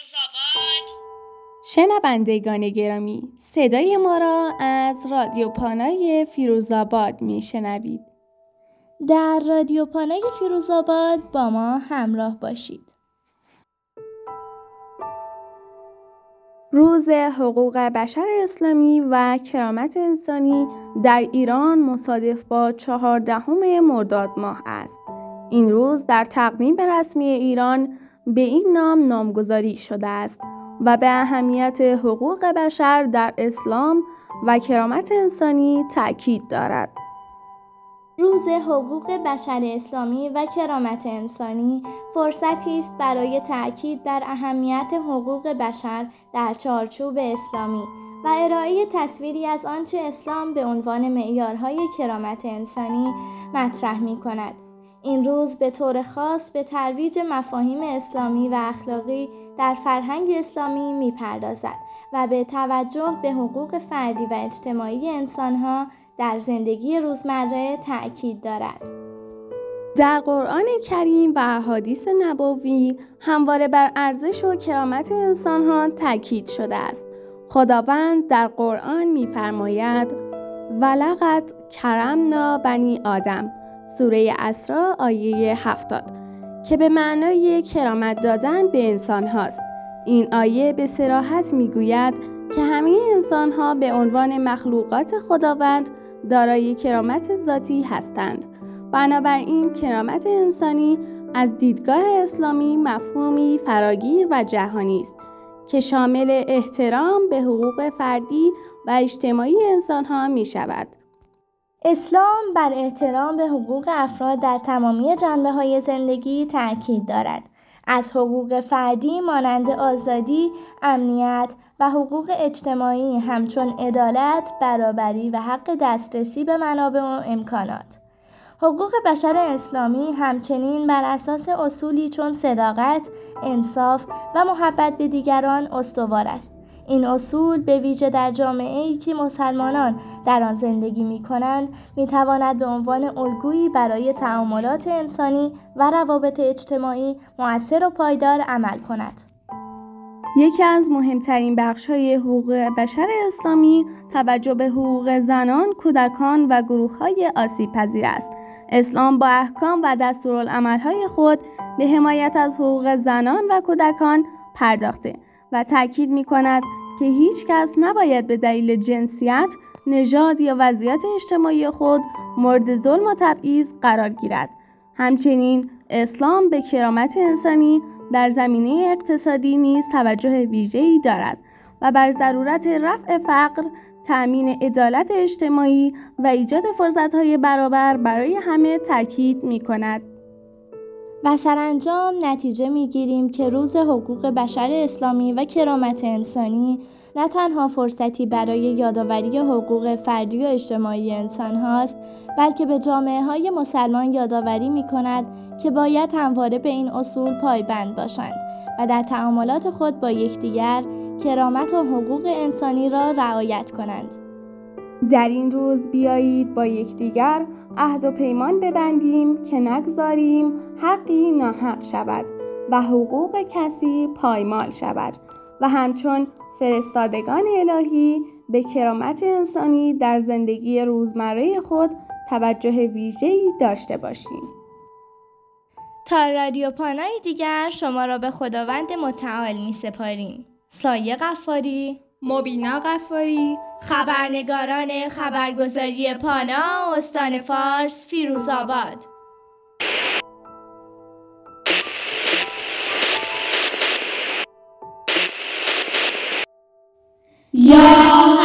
فیروزآباد. شنوندگان گرامی، صدای ما را از رادیو پانای فیروزآباد میشنوید. در رادیو پانای فیروزآباد با ما همراه باشید. روز حقوق بشر اسلامی و کرامت انسانی در ایران مصادف با 14 مرداد ماه است. این روز در تقویم رسمی ایران به این نام نامگذاری شده است و به اهمیت حقوق بشر در اسلام و کرامت انسانی تأکید دارد. روز حقوق بشر اسلامی و کرامت انسانی فرصتی است برای تأکید بر اهمیت حقوق بشر در چارچوب اسلامی و ارائه تصویری از آنچه اسلام به عنوان معیارهای کرامت انسانی مطرح می‌کند. این روز به طور خاص به ترویج مفاهیم اسلامی و اخلاقی در فرهنگ اسلامی می‌پردازد و به توجه به حقوق فردی و اجتماعی انسان‌ها در زندگی روزمره تأکید دارد. در قرآن کریم و احادیث نبوی همواره بر ارزش و کرامت انسان‌ها تأکید شده است. خداوند در قرآن می‌فرماید: ولقد کرمنا بنی آدم، سوره اسراء آیه 70، که به معنای کرامت دادن به انسان هاست. این آیه به صراحت میگوید که همه انسان ها به عنوان مخلوقات خداوند دارای کرامت ذاتی هستند. بنابراین کرامت انسانی از دیدگاه اسلامی مفهومی فراگیر و جهانی است که شامل احترام به حقوق فردی و اجتماعی انسان ها می شود. اسلام بر احترام به حقوق افراد در تمامی جنبه‌های زندگی تأکید دارد. از حقوق فردی مانند آزادی، امنیت و حقوق اجتماعی همچون عدالت، برابری و حق دسترسی به منابع و امکانات. حقوق بشر اسلامی همچنین بر اساس اصولی چون صداقت، انصاف و محبت به دیگران استوار است. این اصول به ویژه در جامعه‌ای که مسلمانان در آن زندگی می‌کنند می‌تواند به عنوان الگویی برای تعاملات انسانی و روابط اجتماعی مؤثر و پایدار عمل کند. یکی از مهمترین بخش‌های حقوق بشر اسلامی توجه به حقوق زنان، کودکان و گروه‌های آسیب‌پذیر است. اسلام با احکام و دستورالعمل‌های خود به حمایت از حقوق زنان و کودکان پرداخته و تأکید می‌کند که هیچ کس نباید به دلیل جنسیت، نژاد یا وضعیت اجتماعی خود مورد ظلم و تبعیض قرار گیرد. همچنین اسلام به کرامت انسانی در زمینه اقتصادی نیز توجه ویژه‌ای دارد و بر ضرورت رفع فقر، تأمین عدالت اجتماعی و ایجاد فرصت‌های برابر برای همه تاکید می‌کند. و سرانجام نتیجه می‌گیریم که روز حقوق بشر اسلامی و کرامت انسانی نه تنها فرصتی برای یادآوری حقوق فردی و اجتماعی انسان هاست، بلکه به جامعه‌های مسلمان یادآوری می‌کند که باید همواره به این اصول پایبند باشند و در تعاملات خود با یکدیگر کرامت و حقوق انسانی را رعایت کنند. در این روز بیایید با یکدیگر عهد و پیمان ببندیم که نگذاریم حقی ناحق شود و حقوق کسی پایمال شود و همچون فرستادگان الهی به کرامت انسانی در زندگی روزمره خود توجه ویژه‌ای داشته باشیم. تا رادیو پانای دیگر شما را به خداوند متعال می سپاریم. سایه غفاری، مبینا غفاری، خبرنگاران خبرگزاری پانا، استان فارس، فیروزآباد. یا